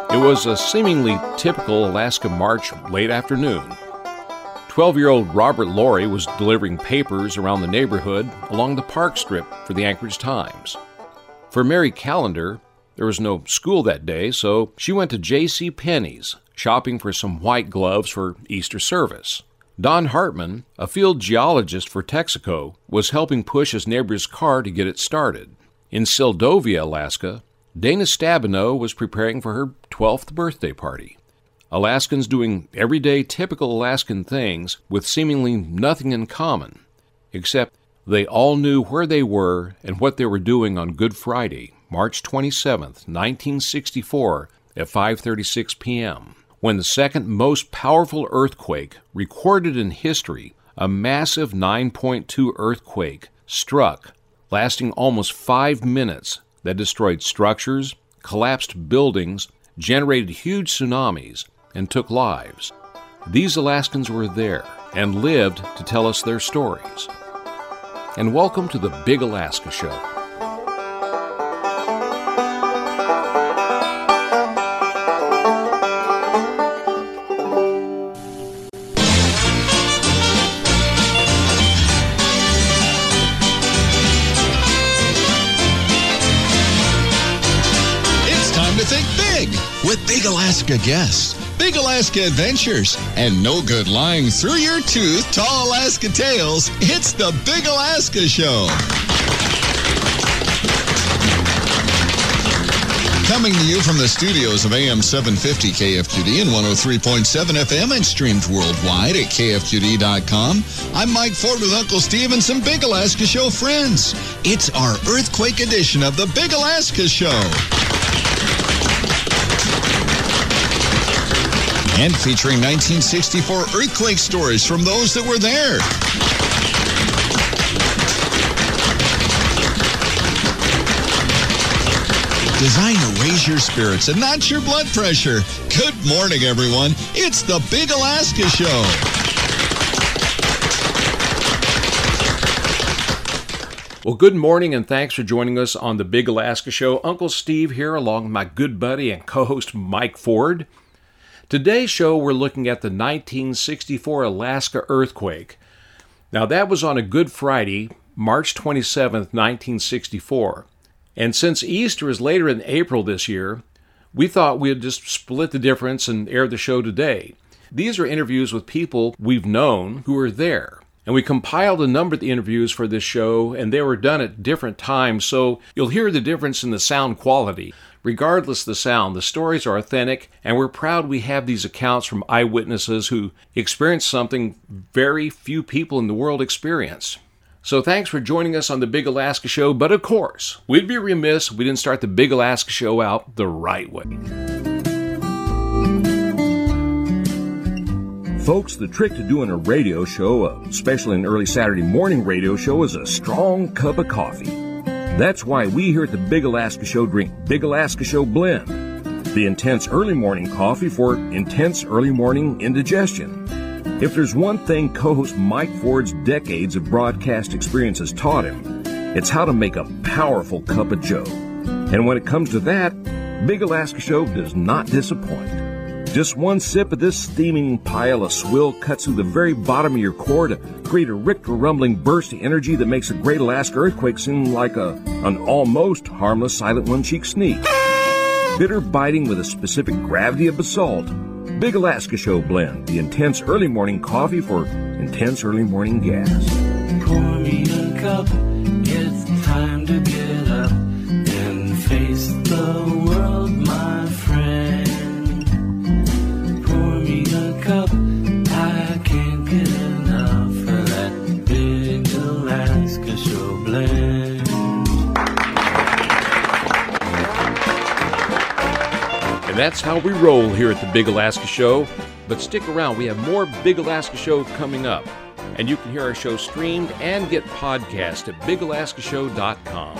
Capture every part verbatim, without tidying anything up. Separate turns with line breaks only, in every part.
It was a seemingly typical Alaska March late afternoon. twelve-year-old Robert Laurie was delivering papers around the neighborhood along the park strip for the Anchorage Times. For Mary Callender, there was no school that day, so she went to J C. Penney's, shopping for some white gloves for Easter service. Don Hartman, a field geologist for Texaco, was helping push his neighbor's car to get it started. In Seldovia, Alaska, Dana Stabenow was preparing for her twelfth birthday party. Alaskans doing everyday typical Alaskan things with seemingly nothing in common, except they all knew where they were and what they were doing on Good Friday, March twenty-seventh, nineteen sixty-four, at five thirty-six p.m., when the second most powerful earthquake recorded in history, a massive nine point two earthquake, struck, lasting almost five minutes, that destroyed structures, collapsed buildings, generated huge tsunamis, and took lives. These Alaskans were there and lived to tell us their stories. And welcome to the Big Alaska Show.
With Big Alaska guests, Big Alaska adventures, and no good lying through your tooth tall Alaska tales, it's the Big Alaska Show. Coming to you from the studios of A M seven fifty K F Q D and one oh three point seven F M and streamed worldwide at K F Q D dot com, I'm Mike Ford with Uncle Steve and some Big Alaska Show friends. It's our earthquake edition of the Big Alaska Show. And featuring nineteen sixty-four earthquake stories from those that were there. Designed to raise your spirits and not your blood pressure. Good morning, everyone. It's the Big Alaska Show.
Well, good morning and thanks for joining us on the Big Alaska Show. Uncle Steve here along with my good buddy and co-host Mike Ford. Today's show, we're looking at the nineteen sixty-four Alaska earthquake. Now, that was on a Good Friday, March twenty-seventh, nineteen sixty-four. And since Easter is later in April this year, we thought we'd just split the difference and air the show today. These are interviews with people we've known who were there. And we compiled a number of the interviews for this show, and they were done at different times, so you'll hear the difference in the sound quality. Regardless of the sound, the stories are authentic, and we're proud we have these accounts from eyewitnesses who experienced something very few people in the world experience. So thanks for joining us on the Big Alaska Show, but of course, we'd be remiss if we didn't start the Big Alaska Show out the right way.
Folks, the trick to doing a radio show, especially an early Saturday morning radio show, is a strong cup of coffee. That's why we here at the Big Alaska Show drink Big Alaska Show Blend, the intense early morning coffee for intense early morning indigestion. If there's one thing co-host Mike Ford's decades of broadcast experience has taught him, it's how to make a powerful cup of joe. And when it comes to that, Big Alaska Show does not disappoint. Just one sip of this steaming pile of swill cuts through the very bottom of your core to create a Richter rumbling burst of energy that makes a great Alaska earthquake seem like a an almost harmless silent one-cheek sneak. Bitter biting with a specific gravity of basalt, Big Alaska Show Blend, the intense early morning coffee for intense early morning gas.
Pour me a cup, it's time to get up and face the world, my friend. Cup, I can't get enough of that Big Alaska Show Blend.
And that's how we roll here at the Big Alaska Show. But stick around, we have more Big Alaska Show coming up. And you can hear our show streamed and get podcasts at big alaska show dot com.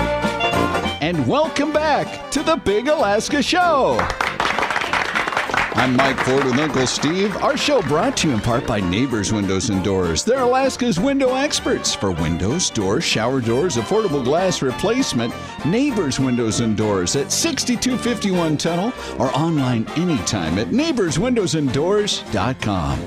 And welcome back to the Big Alaska Show. I'm Mike Ford with Uncle Steve. Our show brought to you in part by Neighbors Windows and Doors. They're Alaska's window experts for windows, doors, shower doors, affordable glass replacement. Neighbors Windows and Doors at sixty-two fifty-one Tunnel or online anytime at neighbors windows and doors dot com.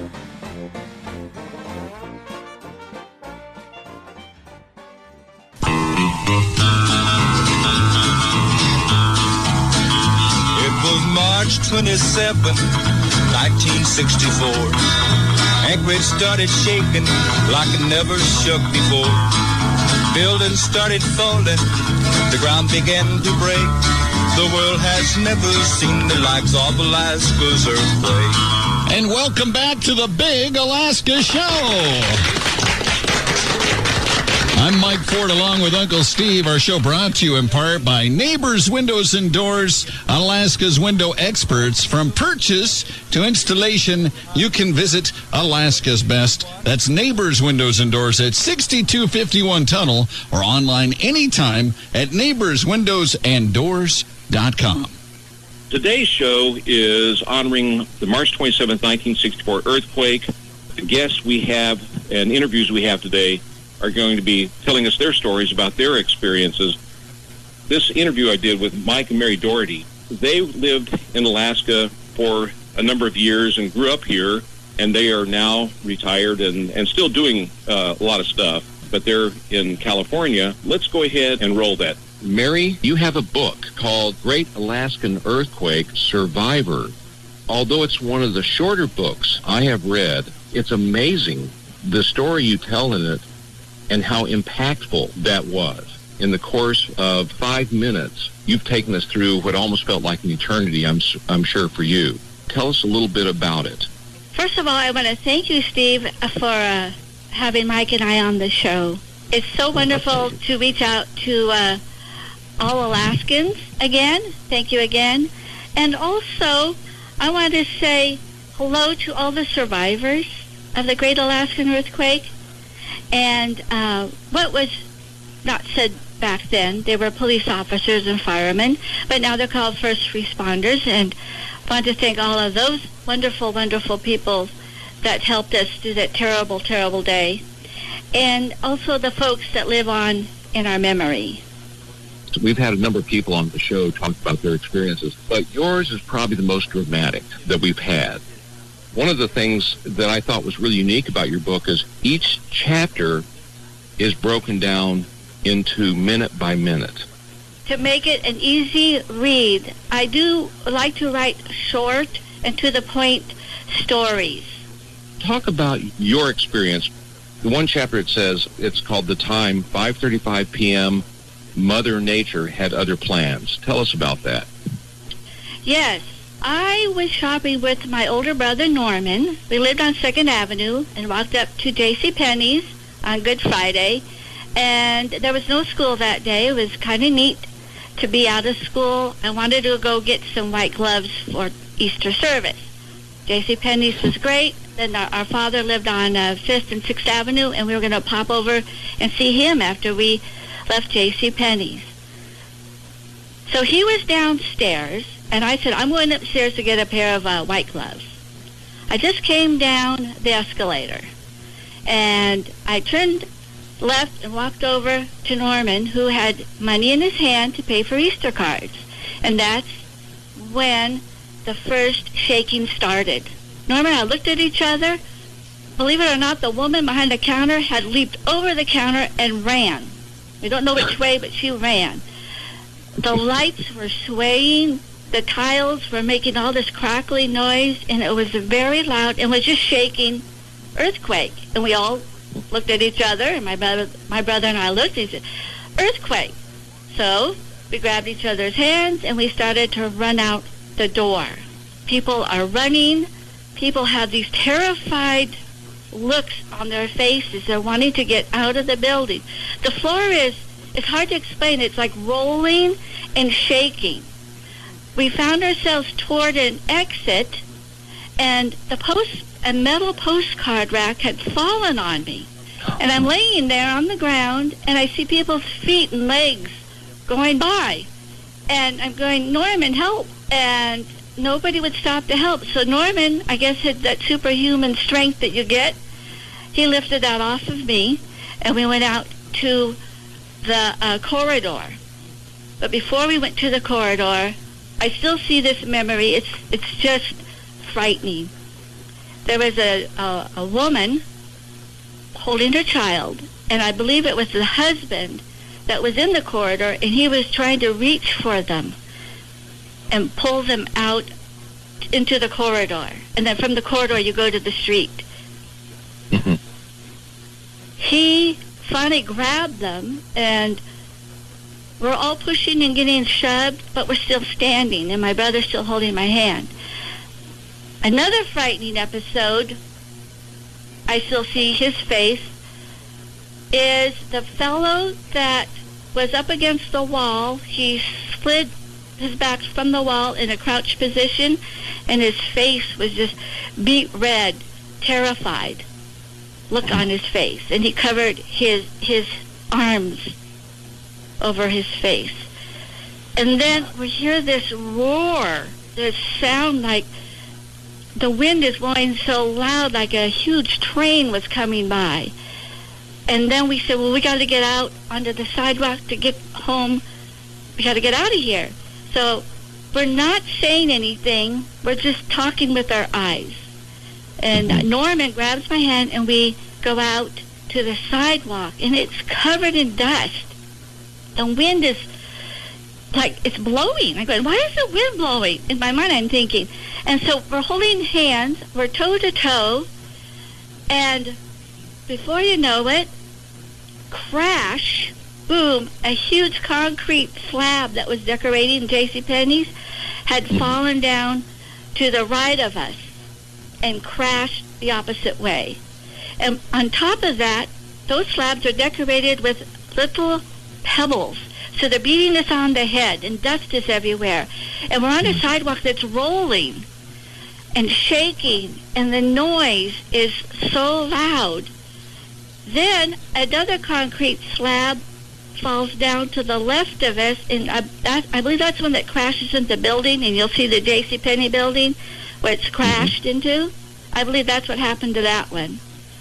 March twenty-seventh, nineteen sixty-four. Anchorage started shaking like it never shook before. Buildings started falling, the ground began to break. The world has never seen the likes of Alaska's earthquake.
And welcome back to the Big Alaska Show. I'm Mike Ford along with Uncle Steve. Our show brought to you in part by Neighbors Windows and Doors, Alaska's window experts. From purchase to installation, you can visit Alaska's best. That's Neighbors Windows and Doors at sixty-two fifty-one Tunnel or online anytime at neighbors windows and doors dot com.
Today's show is honoring the March twenty-seventh, nineteen sixty-four earthquake. The guests we have and interviews we have today are going to be telling us their stories about their experiences. This interview I did with Mike and Mary Doherty, they lived in Alaska for a number of years and grew up here, and they are now retired and, and still doing uh, a lot of stuff, but they're in California. Let's go ahead and roll that. Mary, you have a book called Great Alaskan Earthquake Survivor. Although it's one of the shorter books I have read, it's amazing the story you tell in it and how impactful that was. In the course of five minutes, you've taken us through what almost felt like an eternity, I'm, I'm sure, for you. Tell us a little bit about it.
First of all, I want to thank you, Steve, for uh, having Mike and I on the show. It's so wonderful to reach out to uh, all Alaskans again. Thank you again. And also, I want to say hello to all the survivors of the Great Alaskan Earthquake. And uh, what was not said back then, they were police officers and firemen, but now they're called first responders. And I want to thank all of those wonderful, wonderful people that helped us through that terrible, terrible day. And also the folks that live on in our memory.
We've had a number of people on the show talk about their experiences, but yours is probably the most dramatic that we've had. One of the things that I thought was really unique about your book is each chapter is broken down into minute by minute.
To make it an easy read, I do like to write short and to the point stories.
Talk about your experience. The one chapter, it says, it's called The Time, five thirty-five p.m., Mother Nature had other plans. Tell us about that.
Yes. I was shopping with my older brother, Norman. We lived on second Avenue and walked up to JCPenney's on Good Friday. And there was no school that day. It was kind of neat to be out of school. I wanted to go get some white gloves for Easter service. JCPenney's was great. Then our, our father lived on uh, fifth and sixth Avenue, and we were going to pop over and see him after we left JCPenney's. So he was downstairs. And I said, I'm going upstairs to get a pair of uh, white gloves. I just came down the escalator. And I turned left and walked over to Norman, who had money in his hand to pay for Easter cards. And that's when the first shaking started. Norman and I looked at each other. Believe it or not, the woman behind the counter had leaped over the counter and ran. We don't know which way, but she ran. The lights were swaying. The tiles were making all this crackly noise, and it was very loud and was just shaking earthquake. And we all looked at each other, and my brother, my brother and I looked, and he said, earthquake. So we grabbed each other's hands, and we started to run out the door. People are running. People have these terrified looks on their faces. They're wanting to get out of the building. The floor is, it's hard to explain. It's like rolling and shaking. We found ourselves toward an exit, and the post, a metal postcard rack had fallen on me. And I'm laying there on the ground, and I see people's feet and legs going by. And I'm going, Norman, help. and nobody would stop to help. So Norman, I guess, had that superhuman strength that you get. He lifted that off of me, and we went out to the uh, corridor. But before we went to the corridor, I still see this memory. It's it's just frightening. There was a, a, a woman holding her child, and I believe it was the husband that was in the corridor, and he was trying to reach for them and pull them out into the corridor. And then from the corridor, you go to the street.
Mm-hmm.
He finally grabbed them, and we're all pushing and getting shoved, but we're still standing, and my brother's still holding my hand. Another frightening episode, I still see his face, is the fellow that was up against the wall. He slid his back from the wall in a crouched position, and his face was just beet red, terrified look on his face, and he covered his his arms over his face. And then we hear this roar, this sound like the wind is blowing so loud, like a huge train was coming by. And then we said, well, we got to get out onto the sidewalk to get home. We got to get out of here. So we're not saying anything. We're just talking with our eyes. And Norman grabs my hand, and we go out to the sidewalk, and it's covered in dust. The wind is like, it's blowing. I go, why is the wind blowing? In my mind, I'm thinking. And so we're holding hands. We're toe to toe. And before you know it, crash, boom, a huge concrete slab that was decorating JCPenney's had fallen down to the right of us and crashed the opposite way. And on top of that, those slabs are decorated with little pebbles. So they're beating us on the head, and dust is everywhere. And we're on a sidewalk that's rolling and shaking, and the noise is so loud. Then another concrete slab falls down to the left of us, and I, that, I believe that's one that crashes into the building, and you'll see the JCPenney building where it's crashed mm-hmm. into. I believe that's what happened to that one.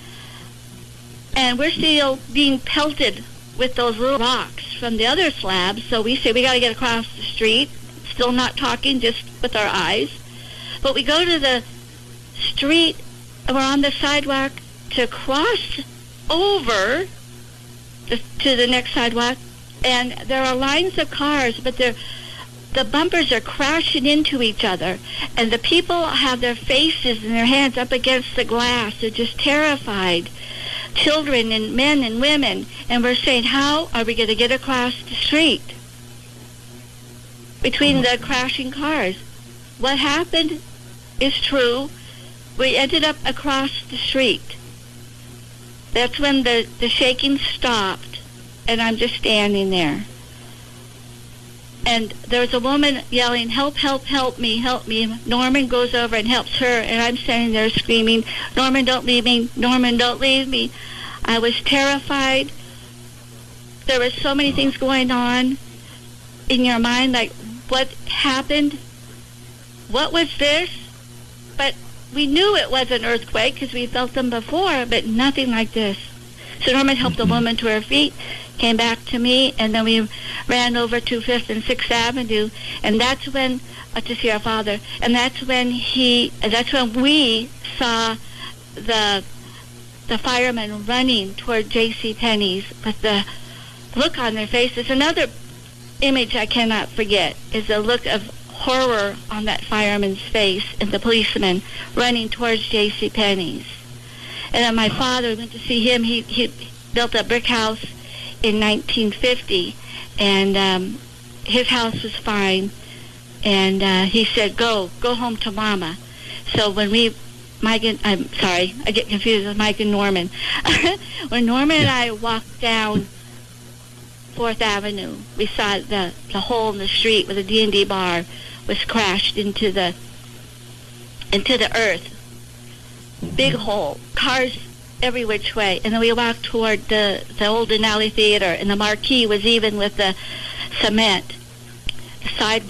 And we're still being pelted with those little rocks from the other slabs, so we say we got to get across the street, still not talking, just with our eyes. But we go to the street, and we're on the sidewalk to cross over the, to the next sidewalk, and there are lines of cars, but they're, the bumpers are crashing into each other, and the people have their faces and their hands up against the glass. They're just terrified. Children and men and women, and we're saying, how are we going to get across the street between the crashing cars? What happened is true. We ended up across the street. That's when the, the shaking stopped, and I'm just standing there. And there's a woman yelling, help, help, help me, help me. Norman goes over and helps her, and I'm standing there screaming, Norman, don't leave me. Norman, don't leave me. I was terrified. There were so many things going on in your mind, like what happened? What was this? But we knew it was an earthquake because we felt them before, but nothing like this. So Norman helped the woman to her feet, came back to me, and then we ran over to Fifth and Sixth Avenue, and that's when, uh, to see our father, and that's when he, that's when we saw the the firemen running toward JCPenney's with the look on their faces. Another image I cannot forget is the look of horror on that fireman's face and the policeman running towards JCPenney's. And then my father went to see him. He, he built a brick house in nineteen fifty, and um, his house was fine. And uh, he said, go, go home to Mama. So when we, Mike and, I'm sorry, I get confused with Mike and Norman. When Norman and I walked down Fourth Avenue, we saw the, the hole in the street where the D and D bar was crashed into the, into the earth. Big hole, cars every which way. And then we walked toward the, the old Denali Theater, and the marquee was even with the cement, the sidewalk.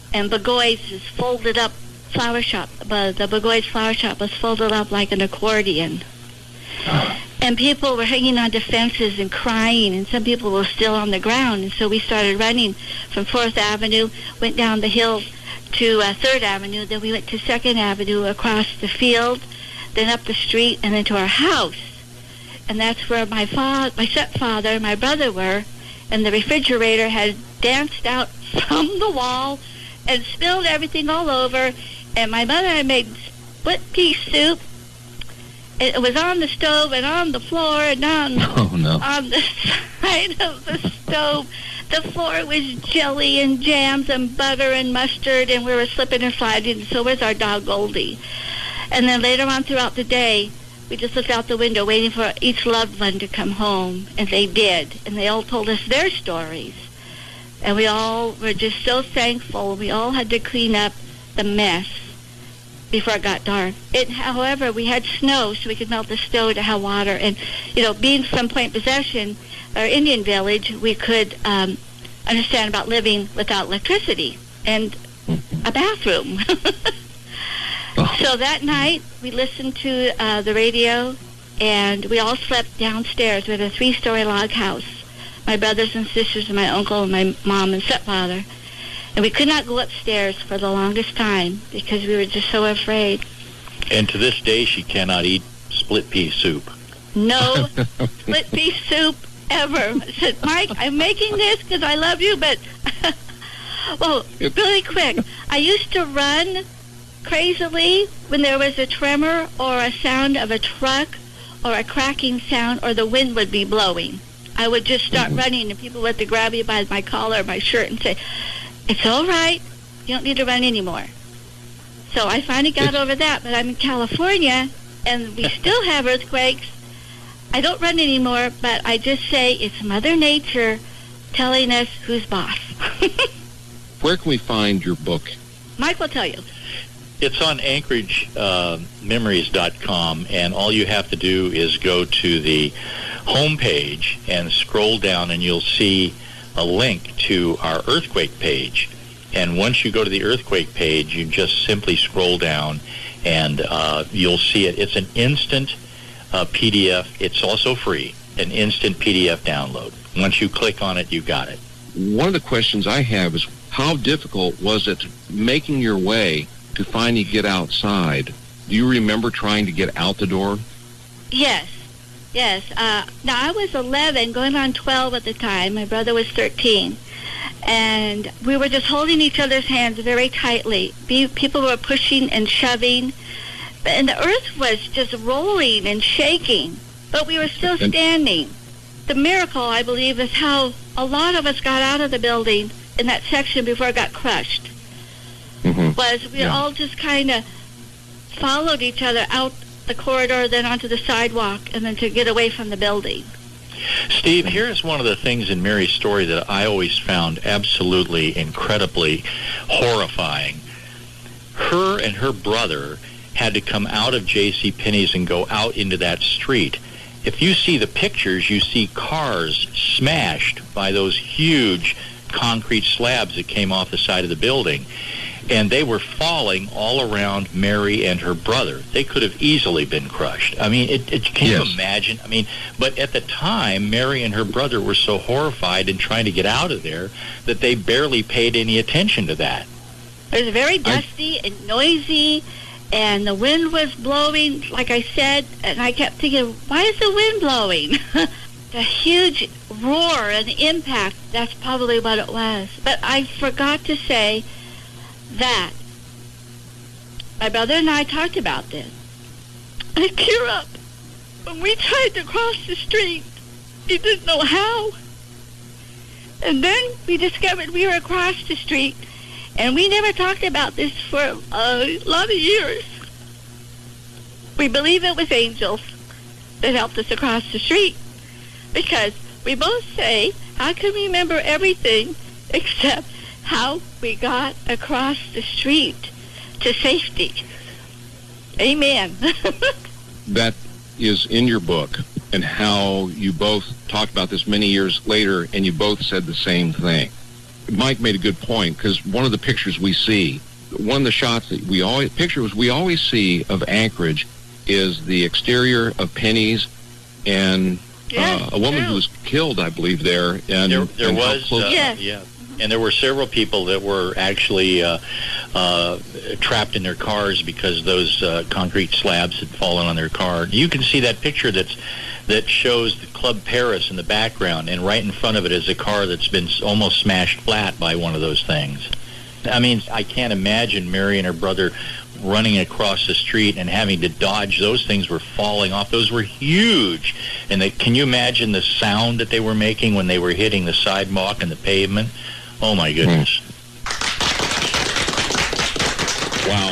and Burgoy's is folded up flower shop. But the Burgoy's flower shop was folded up like an accordion. And people were hanging onto fences and crying, and some people were still on the ground. And so we started running from fourth Avenue, went down the hill to uh, third Avenue, then we went to second Avenue, across the field, then up the street, and into our house. And that's where my father, my stepfather and my brother were, and the refrigerator had danced out from the wall and spilled everything all over, and my mother had made split pea soup. It was on the stove and on the floor and on,
oh, no.
on the side of the stove. The floor was jelly and jams and butter and mustard, and we were slipping and sliding, and so was our dog Goldie. And then later on throughout the day, we just looked out the window waiting for each loved one to come home, and they did. And they all told us their stories. And we all were just so thankful. We all had to clean up the mess before it got dark. It, however, we had snow, so we could melt the snow to have water. And, you know, being from Point Possession, our Indian village, we could um, understand about living without electricity and a bathroom. So that night, we listened to uh, the radio, and we all slept downstairs. We had a three-story log house. My brothers and sisters and my uncle and my mom and stepfather. And we could not go upstairs for the longest time because we were just so afraid.
And to this day, she cannot eat split pea soup.
No split pea soup ever. I said, Mike, I'm making this because I love you, but... well, really quick. I used to run crazily when there was a tremor or a sound of a truck or a cracking sound or the wind would be blowing. I would just start running, and people would have to grab me by my collar or my shirt and say, it's all right, you don't need to run anymore. So I finally got over that, but I'm in California, and we still have earthquakes. I don't run anymore, but I just say it's Mother Nature telling us who's boss.
Where can we find your book?
Mike will tell you.
It's on Anchorage Memories dot com, and all you have to do is go to the home page and scroll down, and you'll see a link to our earthquake page. And once you go to the earthquake page, you just simply scroll down, and uh, you'll see it. It's an instant uh, P D F. It's also free, an instant P D F download. Once you click on it, you got it.
One of the questions I have is, how difficult was it making your way to finally get outside? Do you remember trying to get out the door?
Yes, yes. Uh, now, I was eleven, going on twelve at the time. My brother was thirteen. And we were just holding each other's hands very tightly. Be- people were pushing and shoving. And the earth was just rolling and shaking. But we were still standing. The miracle, I believe, is how a lot of us got out of the building in that section before it got crushed. Mm-hmm. Was we yeah. all just kind of followed each other out the corridor, then onto the sidewalk, and then to get away from the building.
Steve, here's one of the things in Mary's story that I always found absolutely incredibly horrifying. Her and her brother had to come out of JCPenney's and go out into that street. If you see the pictures, you see cars smashed by those huge concrete slabs that came off the side of the building. And they were falling all around Mary and her brother. They could have easily been crushed. I mean, it, it, can yes. you imagine? I mean, but at the time, Mary and her brother were so horrified and trying to get out of there that they barely paid any attention to that.
It was very dusty I, and noisy, and the wind was blowing, like I said, and I kept thinking, why is the wind blowing? The huge roar and impact, that's probably what it was. But I forgot to say that my brother and I talked about this. I tear up. When we tried to cross the street, we didn't know how. And then we discovered we were across the street, and we never talked about this for a lot of years. We believe it was angels that helped us across the street, because we both say, how can we remember everything except how we got across the street to safety? Amen.
That is in your book, and how you both talked about this many years later, and you both said the same thing. Mike made a good point, because one of the pictures we see, one of the shots that we always, pictures we always see of Anchorage is the exterior of Penny's and
Yes,
uh, a woman
true.
who was killed, I believe, there. And
There, there
and how
was,
close-
uh,
Yes.
yeah, and there were several people that were actually uh, uh, trapped in their cars because those uh, concrete slabs had fallen on their car. You can see that picture that's that shows the Club Paris in the background, and right in front of it is a car that's been s- almost smashed flat by one of those things. I mean, I can't imagine Mary and her brother running across the street and having to dodge. Those things were falling off. Those were huge. And they, can you imagine the sound that they were making when they were hitting the sidewalk and the pavement? Oh, my goodness.
Wow.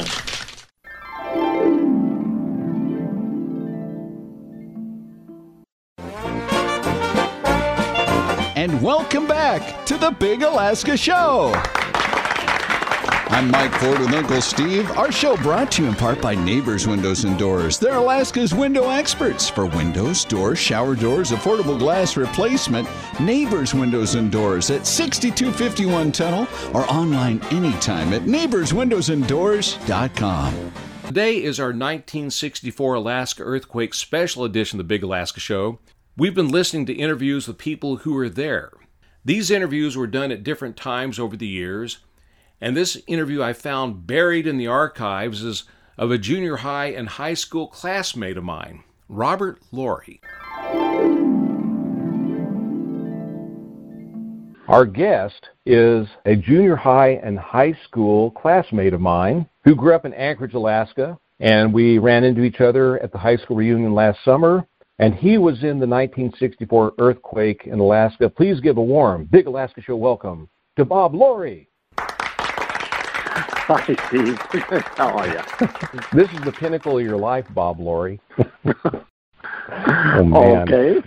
And welcome back to the Big Alaska Show. I'm Mike Ford with Uncle Steve. Our show brought to you in part by Neighbors Windows and Doors. They're Alaska's window experts for windows, doors, shower doors, affordable glass replacement. Neighbors Windows and Doors at sixty-two fifty-one Tunnel or online anytime at neighbors windows and doors dot com.
Today is our nineteen sixty-four Alaska Earthquake Special Edition of the Big Alaska Show. We've been listening to interviews with people who were there. These interviews were done at different times over the years, and this interview I found buried in the archives is of a junior high and high school classmate of mine, Robert Laurie.
Our guest is a junior high and high school classmate of mine who grew up in Anchorage, Alaska, and we ran into each other at the high school reunion last summer, and he was in the nineteen sixty-four earthquake in Alaska. Please give a warm Big Alaska Show welcome to Bob Laurie.
Hi, Steve. How are you?
This is the pinnacle of your life, Bob Laurie. Oh, man.
Okay.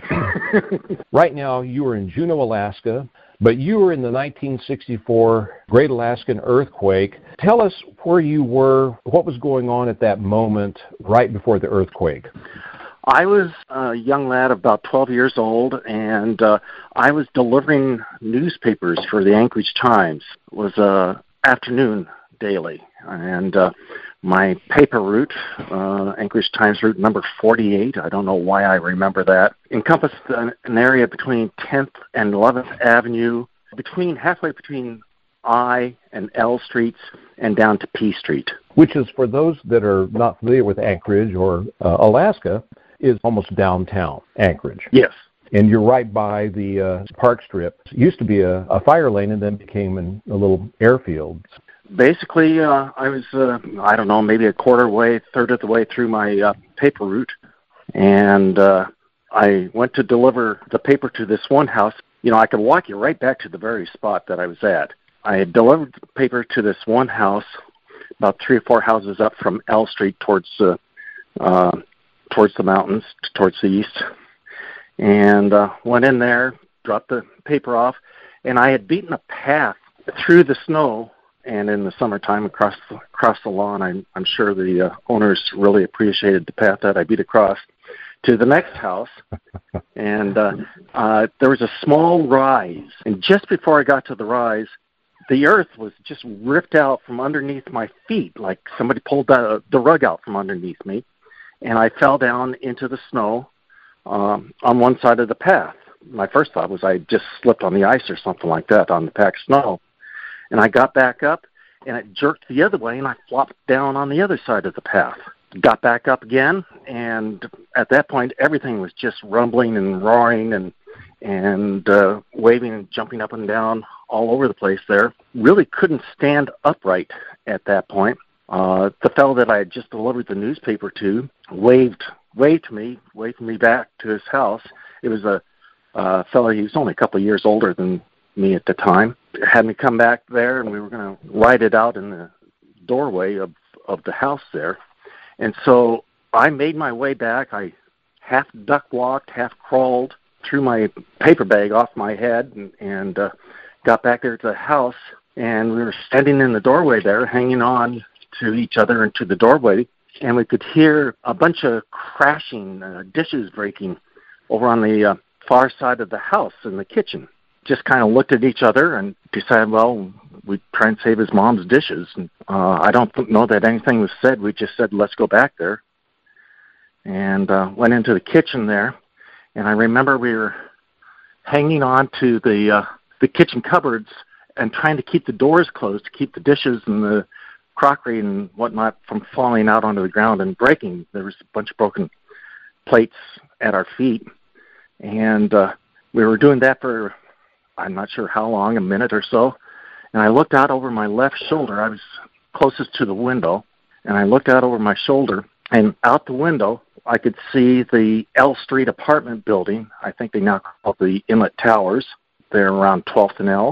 Right now, you are in Juneau, Alaska, but you were in the nineteen sixty-four Great Alaskan Earthquake. Tell us where you were, what was going on at that moment right before the earthquake.
I was a young lad, about twelve years old, and uh, I was delivering newspapers for the Anchorage Times. It was a afternoon daily, and uh, my paper route, uh, Anchorage Times route number forty-eight, I don't know why I remember that, encompassed an, an area between tenth and eleventh Avenue, between halfway between I and L Streets, and down to P Street.
Which is, for those that are not familiar with Anchorage or uh, Alaska, is almost downtown Anchorage.
Yes.
And you're right by the uh, park strip. It used to be a, a fire lane and then became an, a little airfield.
Basically, uh, I was, uh, I don't know, maybe a quarter way, third of the way through my uh, paper route, and uh, I went to deliver the paper to this one house. You know, I could walk you right back to the very spot that I was at. I had delivered the paper to this one house, about three or four houses up from L Street towards uh, uh, towards the mountains, towards the east, and uh, went in there, dropped the paper off, and I had beaten a path through the snow. And in the summertime, across the, across the lawn, I'm, I'm sure the uh, owners really appreciated the path that I beat across to the next house. And uh, uh, there was a small rise. And just before I got to the rise, the earth was just ripped out from underneath my feet, like somebody pulled the, the rug out from underneath me. And I fell down into the snow um, on one side of the path. My first thought was I just slipped on the ice or something like that on the packed snow. And I got back up, and it jerked the other way, and I flopped down on the other side of the path. Got back up again, and at that point, everything was just rumbling and roaring and and uh, waving and jumping up and down all over the place there. Really couldn't stand upright at that point. Uh, the fellow that I had just delivered the newspaper to waved, waved to me, waved me back to his house. It was a uh, fellow, he was only a couple of years older than me at the time. Had me come back there, and we were going to ride it out in the doorway of, of the house there. And so I made my way back. I half duck walked, half crawled, threw my paper bag off my head, and, and uh, got back there to the house. And we were standing in the doorway there, hanging on to each other and to the doorway. And we could hear a bunch of crashing, uh, dishes breaking over on the uh, far side of the house in the kitchen. just kind of looked at each other and decided, well, we'd try and save his mom's dishes. And, uh, I don't know that anything was said. We just said, let's go back there. And uh, went into the kitchen there. And I remember we were hanging on to the uh, the kitchen cupboards and trying to keep the doors closed to keep the dishes and the crockery and whatnot from falling out onto the ground and breaking. There was a bunch of broken plates at our feet. And uh, we were doing that for, I'm not sure how long, a minute or so. And I looked out over my left shoulder. I was closest to the window. And I looked out over my shoulder. And out the window, I could see the L Street apartment building. I think they now call it the Inlet Towers. They're around twelfth and L.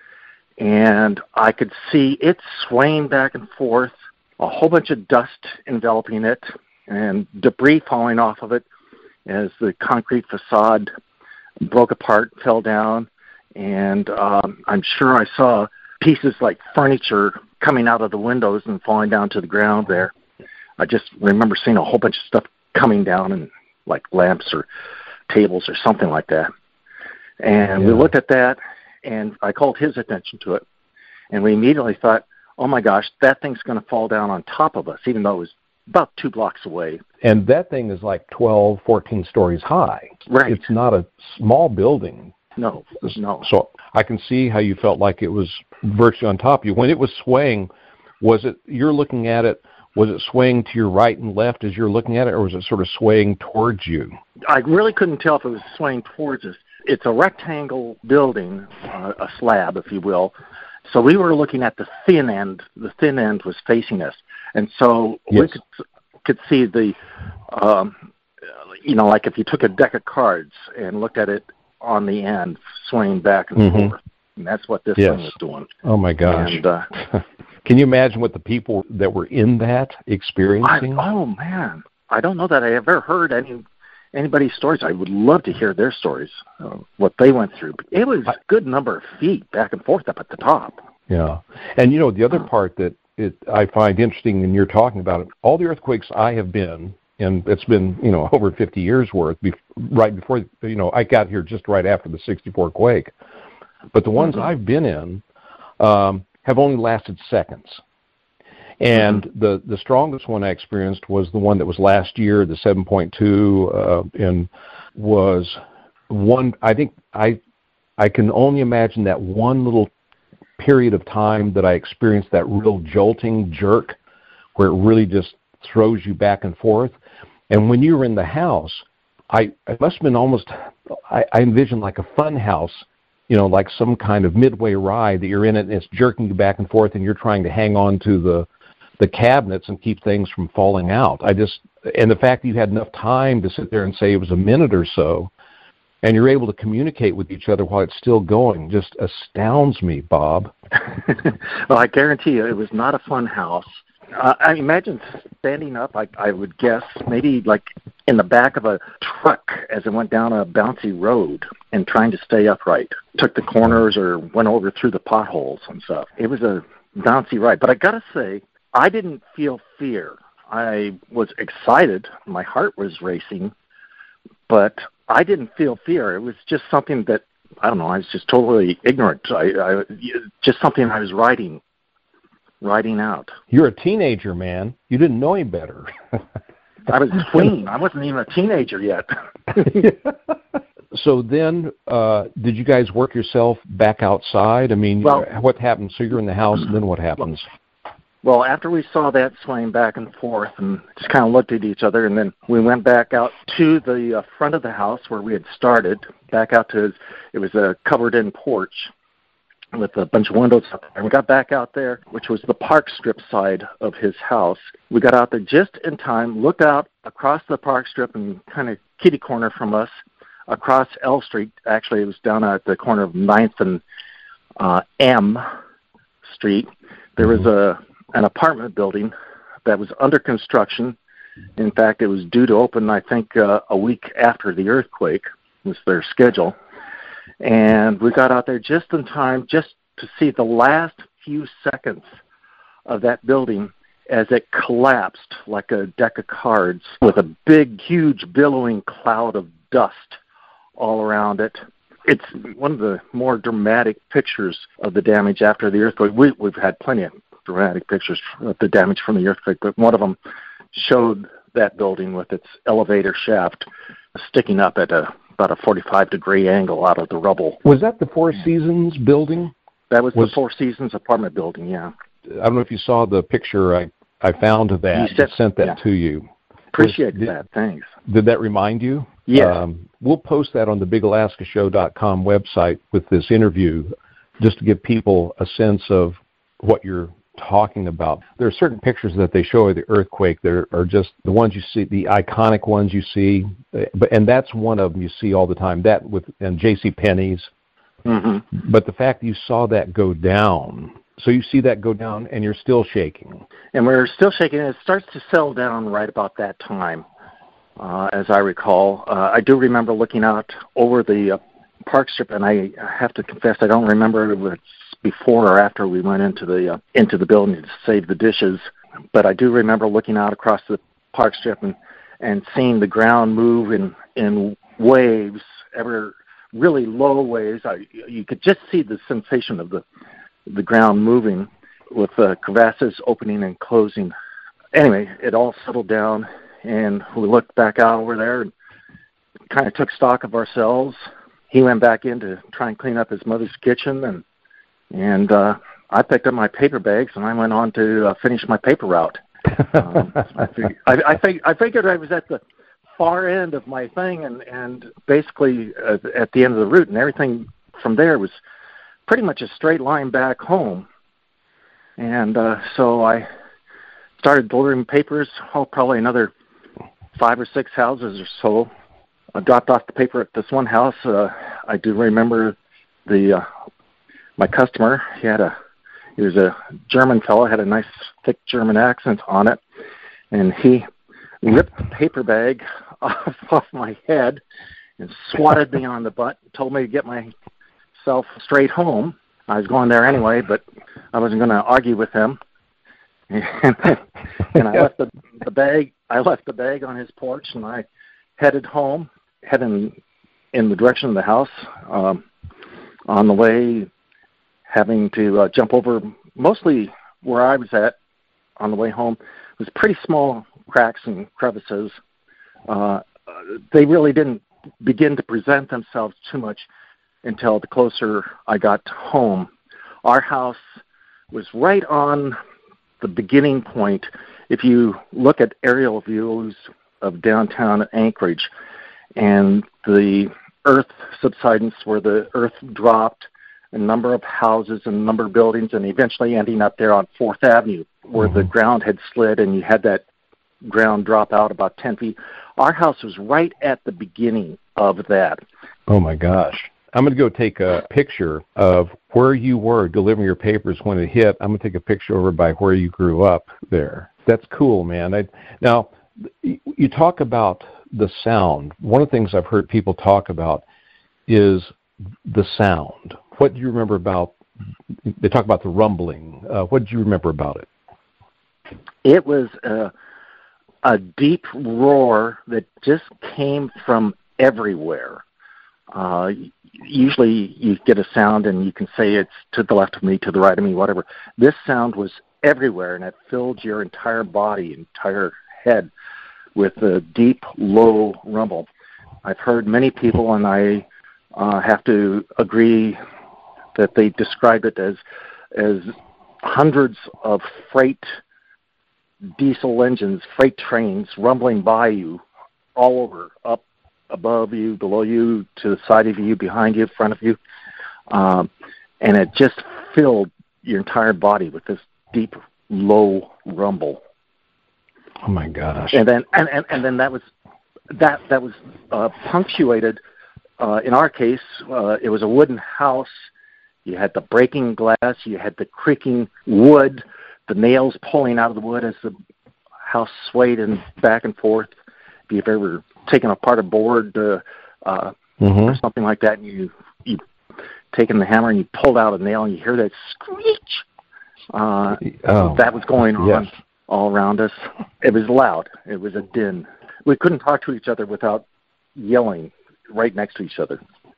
And I could see it swaying back and forth, a whole bunch of dust enveloping it, and debris falling off of it as the concrete facade broke apart, fell down. And um, I'm sure I saw pieces like furniture coming out of the windows and falling down to the ground there. I just remember seeing a whole bunch of stuff coming down, and like lamps or tables or something like that. And yeah. we looked at that, and I called his attention to it. And we immediately thought, oh my gosh, that thing's going to fall down on top of us, even though it was about two blocks away.
And that thing is like twelve, fourteen stories high.
Right.
It's not a small building.
No, no.
So I can see how you felt like it was virtually on top of you. When it was swaying, was it, you're looking at it, was it swaying to your right and left as you're looking at it, or was it sort of swaying towards you?
I really couldn't tell if it was swaying towards us. It's a rectangle building, uh, a slab, if you will. So we were looking at the thin end. The thin end was facing us. And so yes. we could, could see the, um, you know, like if you took a deck of cards and looked at it on the end, swaying back and mm-hmm. forth. And that's what this
yes.
thing was doing.
Oh, my gosh.
And, uh,
can you imagine what the people that were in that experiencing?
I, oh, man. I don't know that I ever heard any anybody's stories. I would love to hear their stories, uh, what they went through. But it was a good number of feet back and forth up at the top.
Yeah. And, you know, the other part that it, I find interesting, and you're talking about it, all the earthquakes I have been, and it's been, you know, over fifty years worth, be, right before, you know, I got here just right after the sixty-four quake. But the ones mm-hmm. I've been in um, have only lasted seconds. And mm-hmm. the, the strongest one I experienced was the one that was last year, the seven point two, uh, and was one, I think I I can only imagine that one little period of time that I experienced that real jolting jerk where it really just throws you back and forth. And when you were in the house, I it must have been almost, I, I envisioned like a fun house, you know, like some kind of midway ride that you're in it and it's jerking you back and forth and you're trying to hang on to the the cabinets and keep things from falling out. I just, and the fact that you had enough time to sit there and say it was a minute or so, and you're able to communicate with each other while it's still going, just astounds me, Bob.
Well, I guarantee you it was not a fun house. Uh, I imagine standing up, I, I would guess, maybe like in the back of a truck as it went down a bouncy road and trying to stay upright. Took the corners or went over through the potholes and stuff. It was a bouncy ride. But I got to say, I didn't feel fear. I was excited. My heart was racing. But I didn't feel fear. It was just something that, I don't know, I was just totally ignorant. I, I just something I was riding. Riding out.
You're a teenager, man. You didn't know any better.
I was a tween. I wasn't even a teenager yet.
So then, uh, did you guys work yourself back outside? I mean, well, what happened? So you're in the house, and then what happens?
Well, after we saw that swaying back and forth and just kind of looked at each other, and then we went back out to the uh, front of the house where we had started, back out to, it was a covered-in porch with a bunch of windows up there. And we got back out there, which was the park strip side of his house. We got out there just in time, looked out across the park strip and kind of kitty corner from us, across L Street. Actually, it was down at the corner of ninth and uh, M Street. There was a an apartment building that was under construction. In fact, it was due to open, I think, uh, a week after the earthquake was their schedule. And we got out there just in time just to see the last few seconds of that building as it collapsed like a deck of cards with a big, huge, billowing cloud of dust all around it. it's one of the more dramatic pictures of the damage after the earthquake. We, we've had plenty of dramatic pictures of the damage from the earthquake, but one of them showed that building with its elevator shaft sticking up at a, about a forty-five degree angle out of the rubble.
Was that the Four Seasons building?
That was,
was
the Four Seasons apartment building, yeah.
I don't know if you saw the picture I, I found of that.
You said,
sent that
yeah.
to you.
Appreciate
was,
that. Thanks.
Did that remind you?
Yeah.
Um, we'll post that on the big alaska show dot com website with this interview, just to give people a sense of what you're talking about. There are certain pictures that they show of the earthquake that are just the ones you see, the iconic ones you see, but and that's one of them you see all the time. That with and J C Penney's.
Mm-hmm.
But the fact that you saw that go down, so you see that go down, and you're still shaking.
And we're still shaking. It starts to settle down right about that time, uh, as I recall. Uh, I do remember looking out over the uh, park strip, and I have to confess I don't remember if it's before or after we went into the uh, into the building to save the dishes. But I do remember looking out across the park strip and, and seeing the ground move in, in waves, ever really low waves. I, you could just see the sensation of the the ground moving with the uh, crevasses opening and closing. Anyway, it all settled down, and we looked back out over there and kind of took stock of ourselves. He went back in to try and clean up his mother's kitchen, and and uh, I picked up my paper bags, and I went on to uh, finish my paper route. um, I, fig- I, I, fig- I figured I was at the far end of my thing, and, and basically uh, at the end of the route, and everything from there was pretty much a straight line back home. And uh, so I started delivering papers, oh, probably another five or six houses or so. I dropped off the paper at this one house. Uh, I do remember the uh, my customer. He had a he was a German fellow, had a nice thick German accent on it, and he ripped the paper bag off, off my head and swatted me on the butt, told me to get myself straight home. I was going there anyway, but I wasn't going to argue with him. And, and I left the, the bag. I left the bag on his porch, and I headed home, heading in the direction of the house. Um, on the way, having to uh, jump over mostly where I was at on the way home was pretty small cracks and crevices. Uh, they really didn't begin to present themselves too much until the closer I got home. Our house was right on the beginning point. If you look at aerial views of downtown Anchorage and the earth subsidence where the earth dropped, a number of houses and a number of buildings, and eventually ending up there on Fourth Avenue where mm-hmm. the ground had slid and you had that ground drop out about ten feet. Our house was right at the beginning of that.
Oh, my gosh. I'm going to go take a picture of where you were delivering your papers when it hit. I'm going to take a picture over by where you grew up there. That's cool, man. I, now, you talk about the sound. One of the things I've heard people talk about is the sound. What do you remember about, they talk about the rumbling. Uh, what did you remember about it?
It was a, a deep roar that just came from everywhere. Uh, usually you get a sound and you can say it's to the left of me, to the right of me, whatever. This sound was everywhere, and it filled your entire body, entire head with a deep, low rumble. I've heard many people, and I uh, have to agree that they describe it as as hundreds of freight diesel engines, freight trains rumbling by you all over, up, above you, below you, to the side of you, behind you, in front of you. Um, and it just filled your entire body with this deep, low rumble.
Oh my gosh!
And then, and, and, and then that was that that was uh, punctuated. Uh, in our case, uh, it was a wooden house. You had the breaking glass. You had the creaking wood, the nails pulling out of the wood as the house swayed and back and forth. If you've ever taken apart a board uh, uh, mm-hmm. or something like that, and you you taken the hammer and you pulled out a nail, and you hear that screech. Uh, oh. That was going on. Yes. All around us. It was loud. It was a din. We couldn't talk to each other without yelling right next to each other.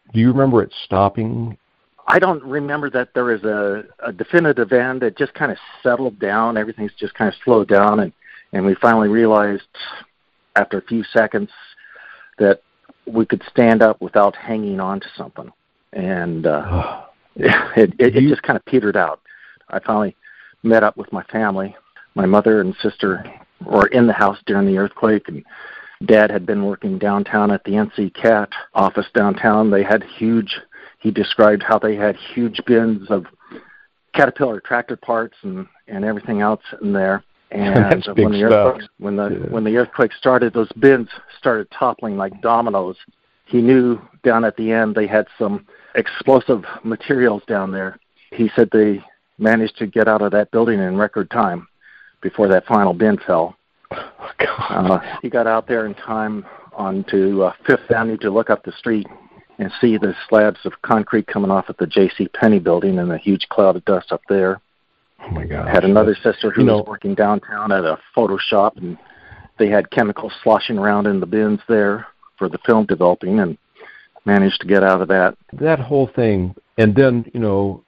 Do you remember it stopping?
I don't remember that there was a, a definitive end. It just kind of settled down. Everything's just kind of slowed down, and, and we finally realized after a few seconds that we could stand up without hanging on to something. And uh, it, it, it just kind of petered out. I finally met up with my family. My mother and sister were in the house during the earthquake, and Dad had been working downtown at the N C C A T office downtown. They had huge, he described how they had huge bins of Caterpillar tractor parts and, and everything else in there. And when the, earthquake, when, the, yeah. when the earthquake started, those bins started toppling like dominoes. He knew down at the end they had some explosive materials down there. He said they managed to get out of that building in record time before that final bin fell. Oh, uh, he got out there in time onto uh, Fifth Avenue to look up the street and see the slabs of concrete coming off at the J C Penney building and a huge cloud of dust up there.
Oh, my God.
Had another sister who
you know,
was working downtown at a photo shop, and they had chemicals sloshing around in the bins there for the film developing, and managed to get out of that.
That whole thing, and then, you know,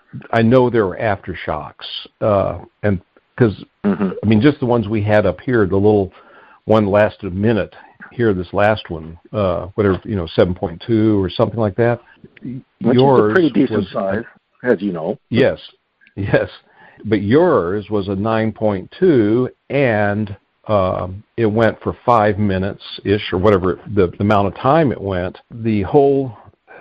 I know there were aftershocks, uh, and because, mm-hmm. I mean, just the ones we had up here, the little one lasted a minute here, this last one, uh, whatever, you know, seven point two or something like that.
Which
yours
is a pretty decent
was,
size, as you know.
Yes, yes. But yours was a nine point two, and um, it went for five minutes-ish, or whatever the, the amount of time it went. The whole,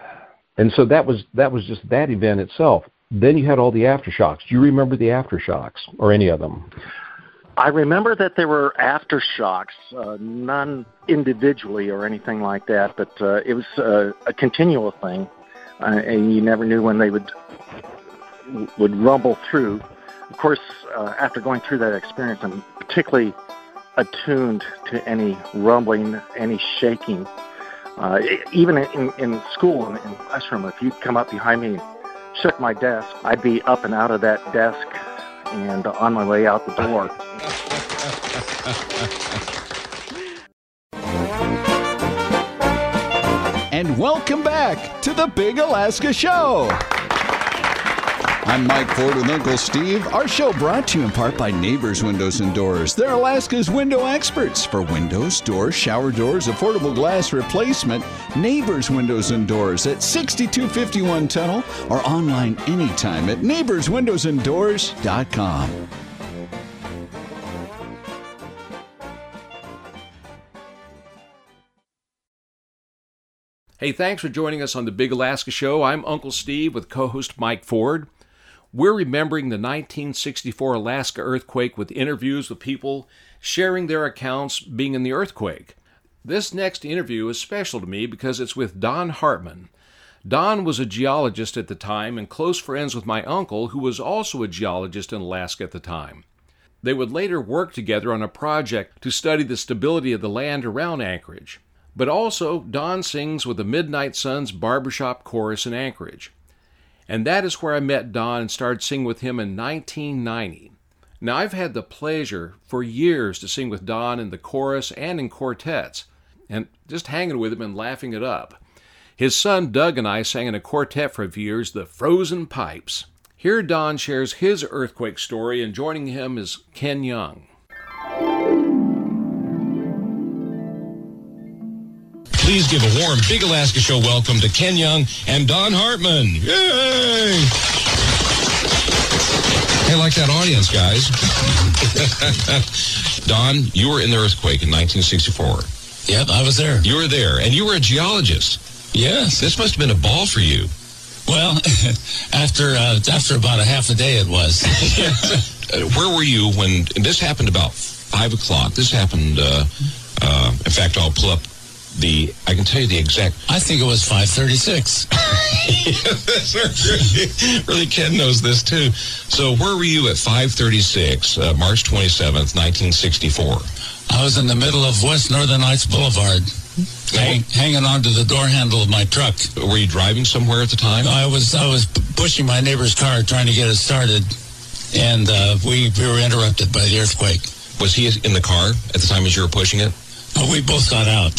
and so that was that was just that event itself. Then you had all the aftershocks. Do you remember the aftershocks, or any of them?
I remember that there were aftershocks, uh, none individually or anything like that, but uh, it was uh, a continual thing, uh, and you never knew when they would would rumble through. Of course, uh, after going through that experience, I'm particularly attuned to any rumbling, any shaking. Uh, even in, in school, in, in the classroom, if you'd come up behind me and shook my desk, I'd be up and out of that desk and on my way out the door.
And welcome back to the Big Alaska Show. I'm Mike Ford with Uncle Steve. Our show brought to you in part by Neighbors Windows and Doors. They're Alaska's window experts for windows, doors, shower doors, affordable glass replacement. Neighbors Windows and Doors at sixty-two fifty-one Tunnel, or online anytime at neighbors windows and doors dot com.
Hey, thanks for joining us on the Big Alaska Show. I'm Uncle Steve with co-host Mike Ford. We're remembering the nineteen sixty-four Alaska earthquake with interviews with people sharing their accounts being in the earthquake. This next interview is special to me because it's with Don Hartman. Don was a geologist at the time and close friends with my uncle, who was also a geologist in Alaska at the time. They would later work together on a project to study the stability of the land around Anchorage. But also, Don sings with the Midnight Suns Barbershop Chorus in Anchorage. And that is where I met Don and started singing with him in nineteen ninety. Now, I've had the pleasure for years to sing with Don in the chorus and in quartets, and just hanging with him and laughing it up. His son Doug and I sang in a quartet for a few years, the Frozen Pipes. Here Don shares his earthquake story, and joining him is Ken Young.
Please give a warm Big Alaska Show welcome to Ken Young and Don Hartman. Yay! Hey, like that audience, guys. Don, you were in the earthquake in nineteen sixty-four.
Yep, I was there.
You were there, and you were a geologist.
Yes.
This must have been a ball for you.
Well, after uh, after about a half a day it was.
Where were you when, and this happened about five o'clock. This happened, uh, uh, in fact, I'll pull up the, I can tell you the exact.
I think it was five thirty-six.
really, really, Ken knows this too. So where were you at five thirty-six, uh, March twenty-seventh, nineteen sixty-four?
I was in the middle of West Northern Lights Boulevard, hang, hanging onto the door handle of my truck.
Were you driving somewhere at the time?
I was I was pushing my neighbor's car, trying to get it started, and uh, we, we were interrupted by the earthquake.
Was he in the car at the time as you were pushing it?
Oh, we both got out.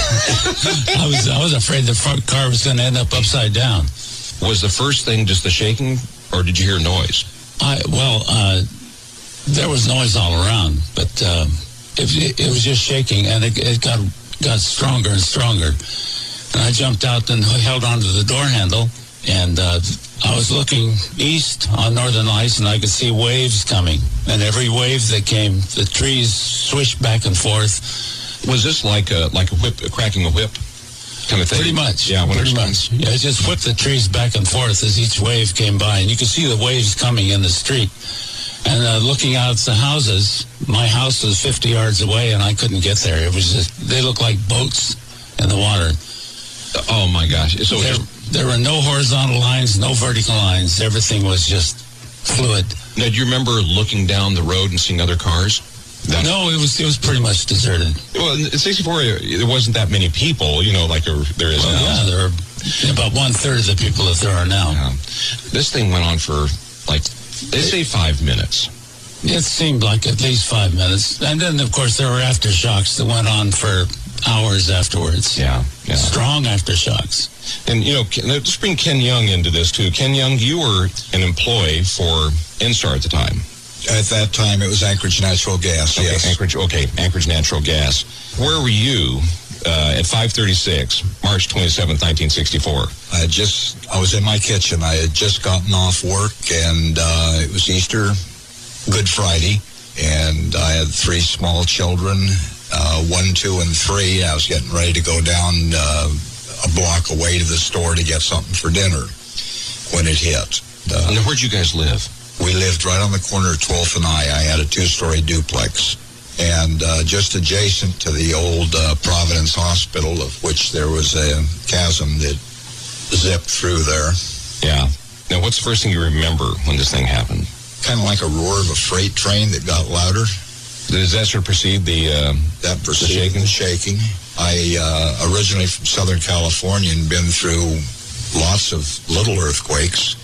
I was I was afraid the front car was going to end up upside down.
Was the first thing just the shaking, or did you hear noise?
I well, uh, there was noise all around, but uh, it, it was just shaking, and it, it got got stronger and stronger. And I jumped out and held onto the door handle, and uh, I was looking east on Northern Lights, and I could see waves coming. And every wave that came, the trees swished back and forth.
Was this like a like a whip, a cracking a whip kind of thing?
Pretty much.
Yeah,
pretty much. Yeah, it just whipped the trees back and forth as each wave came by, and you could see the waves coming in the street. And uh, looking out at the houses, my house was fifty yards away, and I couldn't get there. It was just, they looked like boats in the water.
Oh, my gosh. So
there,
just,
there were no horizontal lines, no vertical lines. Everything was just fluid.
Now, do you remember looking down the road and seeing other cars?
That, no, it was it was pretty much deserted.
Well, in sixty-four, there wasn't that many people, you know, like there, there is
well,
now.
Yeah, there are about one-third of the people that there are now.
Yeah. This thing went on for, like, they say five minutes.
It seemed like at least five minutes. And then, of course, there were aftershocks that went on for hours afterwards.
Yeah, yeah.
Strong aftershocks.
And, you know, let's bring Ken Young into this, too. Ken Young, you were an employee for Enstar at the time.
At that time, it was Anchorage Natural Gas,
okay,
yes.
Anchorage, okay, Anchorage Natural Gas. Where were you uh, at five thirty-six, March twenty-seventh, nineteen sixty-four?
I had just, I was in my kitchen. I had just gotten off work, and uh, it was Easter, Good Friday, and I had three small children, uh, one, two, and three. I was getting ready to go down uh, a block away to the store to get something for dinner when it hit. Uh,
and where'd you guys live?
We lived right on the corner of twelfth and I. I had a two-story duplex. And uh, just adjacent to the old uh, Providence Hospital, of which there was a chasm that zipped through there.
Yeah. Now, what's the first thing you remember when this thing happened?
Kind of like a roar of a freight train that got louder.
Does that sort of precede the uh,
That preceded the shaking? The shaking. I uh, originally from Southern California and been through lots of little earthquakes.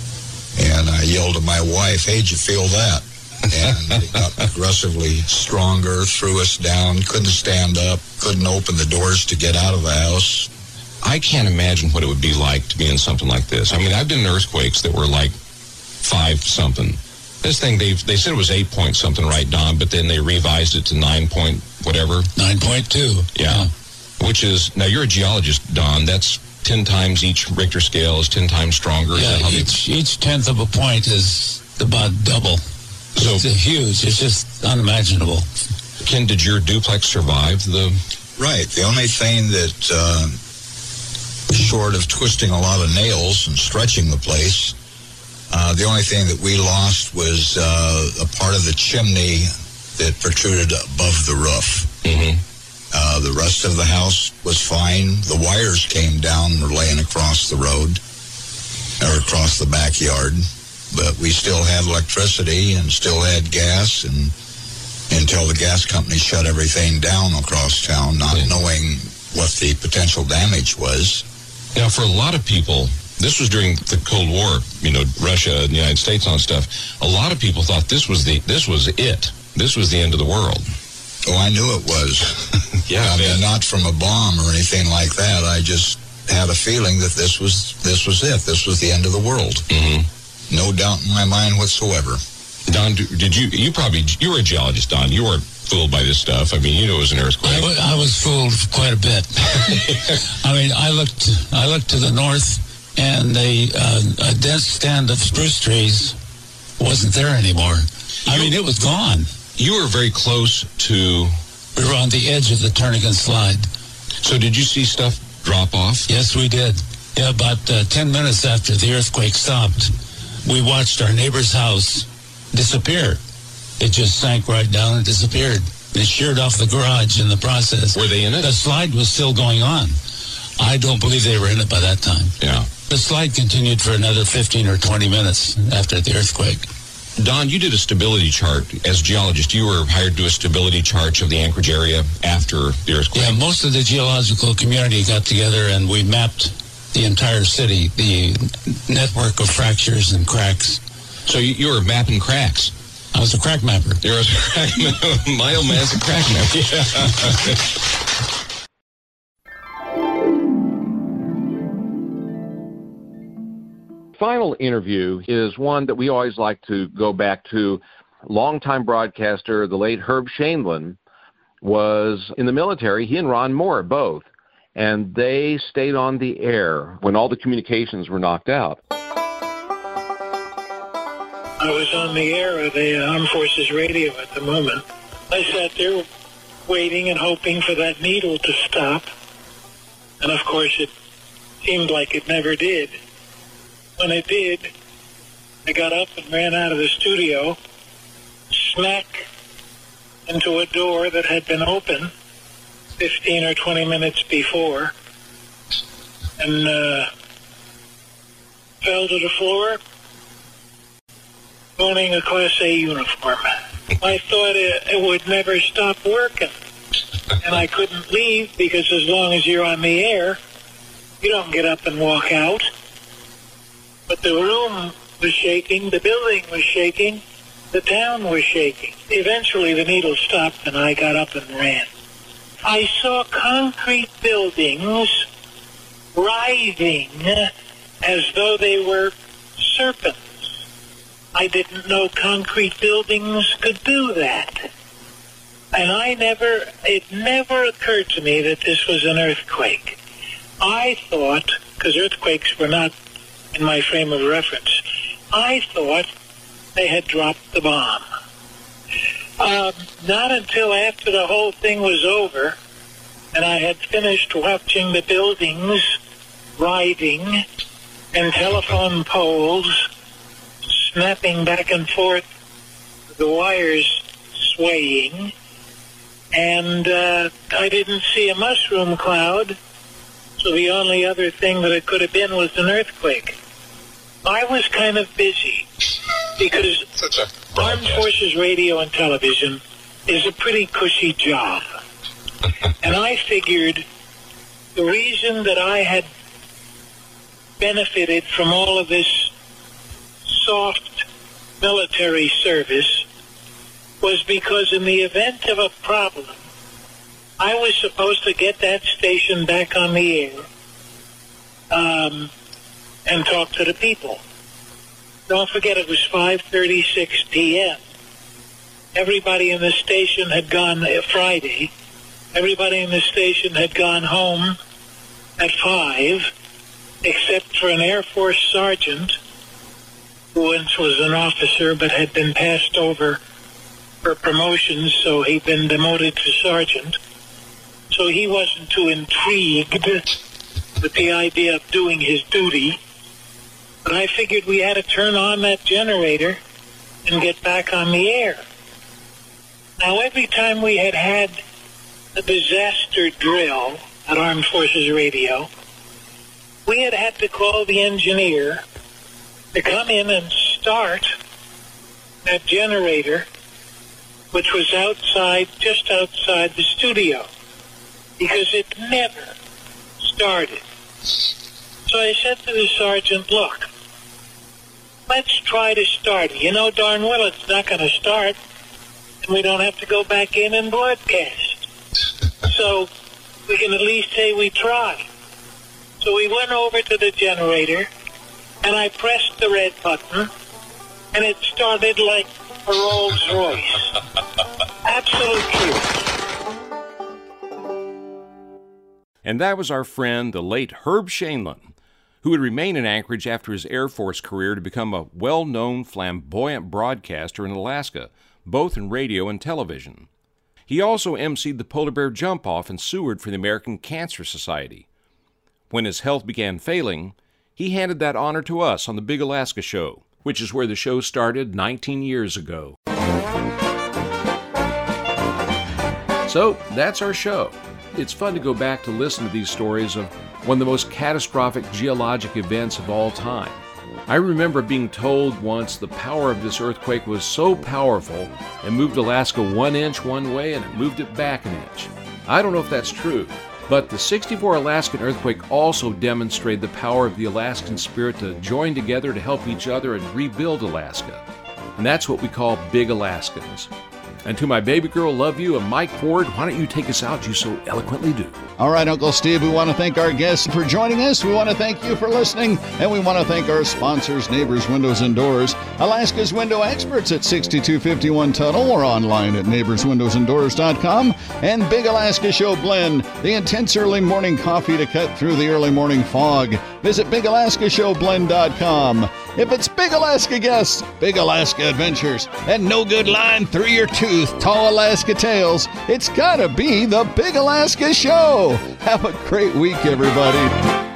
And I yelled at my wife, hey, did you feel that? And it got progressively stronger, threw us down, couldn't stand up, couldn't open the doors to get out of the house.
I can't imagine what it would be like to be in something like this. I mean, I've been in earthquakes that were like five something. This thing, they they said it was eight point something, right, Don? But then they revised it to nine point whatever.
nine point two.
Yeah. yeah. Which is, now you're a geologist, Don. That's ten times each Richter scale is ten times stronger.
Yeah, each, each tenth of a point is about double. So it's huge. It's just unimaginable.
Ken, did your duplex survive the...
Right. The only thing that, uh, short of twisting a lot of nails and stretching the place, uh, the only thing that we lost was uh, a part of the chimney that protruded above the roof.
Mm-hmm.
Uh, the rest of the house was fine. The wires came down and were laying across the road or across the backyard. But we still had electricity and still had gas, and until the gas company shut everything down across town, not yeah. knowing what the potential damage was.
Now, for a lot of people, this was during the Cold War, you know, Russia and the United States on stuff. A lot of people thought this was the this was it. This was the end of the world.
Oh, I knew it was.
yeah,
I mean, not from a bomb or anything like that. I just had a feeling that this was this was it. This was the end of the world.
Mm-hmm.
No doubt in my mind whatsoever.
Don, did you, you probably, you were a geologist, Don. You weren't fooled by this stuff. I mean, you know it was an earthquake.
I, w- I was fooled quite a bit. I mean, I looked, I looked to the north, and the, uh, a dense stand of spruce trees wasn't there anymore. I you, mean, it was gone.
You were very close to...
We were on the edge of the Turnagain Slide.
So did you see stuff drop off?
Yes, we did. Yeah, about uh, ten minutes after the earthquake stopped, we watched our neighbor's house disappear. It just sank right down and disappeared. It sheared off the garage in the process.
Were they in it?
The slide was still going on. I don't believe they were in it by that time.
Yeah.
The slide continued for another fifteen or twenty minutes after the earthquake.
Don, you did a stability chart. As a geologist, you were hired to do a stability chart of the Anchorage area after the earthquake.
Yeah, most of the geological community got together and we mapped the entire city, the network of fractures and cracks.
So you, you were mapping cracks?
I was a crack mapper.
You're a crack mapper. My old man's a crack mapper. Yeah.
Final interview is one that we always like to go back to. Longtime broadcaster, the late Herb Shainlin, was in the military. He and Ron Moore both. And they stayed on the air when all the communications were knocked out.
I was on the air of the Armed Forces Radio at the moment. I sat there waiting and hoping for that needle to stop. And of course it seemed like it never did. When it did, I got up and ran out of the studio, smack into a door that had been open fifteen or twenty minutes before, and uh, fell to the floor, owning a Class A uniform. I thought it, it would never stop working, and I couldn't leave because as long as you're on the air, you don't get up and walk out. But the room was shaking, the building was shaking, the town was shaking. Eventually the needle stopped and I got up and ran. I saw concrete buildings writhing as though they were serpents. I didn't know concrete buildings could do that. And I never, it never occurred to me that this was an earthquake. I thought, because earthquakes were not in my frame of reference, I thought they had dropped the bomb. Um, not until after the whole thing was over and I had finished watching the buildings writhing and telephone poles snapping back and forth, the wires swaying, and uh, I didn't see a mushroom cloud, so the only other thing that it could have been was an earthquake. I was kind of busy because Armed Forces Radio and Television is a pretty cushy job. And I figured the reason that I had benefited from all of this soft military service was because in the event of a problem, I was supposed to get that station back on the air um, and talk to the people. Don't forget, it was five thirty-six p.m. Everybody in the station had gone, uh, Friday, everybody in the station had gone home at five, except for an Air Force sergeant, who once was an officer but had been passed over for promotions, so he'd been demoted to sergeant. So he wasn't too intrigued with the idea of doing his duty. But I figured we had to turn on that generator and get back on the air. Now, every time we had had a disaster drill at Armed Forces Radio, we had had to call the engineer to come in and start that generator, which was outside, just outside the studio, because it never started. So I said to the sergeant, look, let's try to start it. You know darn well it's not going to start, and we don't have to go back in and broadcast. So we can at least say we tried. So we went over to the generator, and I pressed the red button, and it started like a Rolls Royce. Absolute truth.
And that was our friend, the late Herb Shainlin, who would remain in Anchorage after his Air Force career to become a well-known, flamboyant broadcaster in Alaska, both in radio and television. He also emceed the Polar Bear Jump-Off in Seward for the American Cancer Society. When his health began failing, he handed that honor to us on the Big Alaska Show, which is where the show started nineteen years ago. So, that's our show. It's fun to go back to listen to these stories of one of the most catastrophic geologic events of all time. I remember being told once the power of this earthquake was so powerful it moved Alaska one inch one way and it moved it back an inch. I don't know if that's true, but the sixty-four Alaskan earthquake also demonstrated the power of the Alaskan spirit to join together to help each other and rebuild Alaska. And that's what we call Big Alaskans. And to my baby girl, love you, and Mike Ford, why don't you take us out? You so eloquently do.
All right, Uncle Steve, we want to thank our guests for joining us. We want to thank you for listening. And we want to thank our sponsors, Neighbors Windows and Doors, Alaska's window experts at sixty-two fifty-one Tuttle, or online at neighbors windows and doors dot com, and Big Alaska Show Blend, the intense early morning coffee to cut through the early morning fog. Visit big alaska show blend dot com. If it's Big Alaska guests, Big Alaska adventures, and no good line through your tooth, tall Alaska tales, it's gotta be the Big Alaska Show. Have a great week, everybody.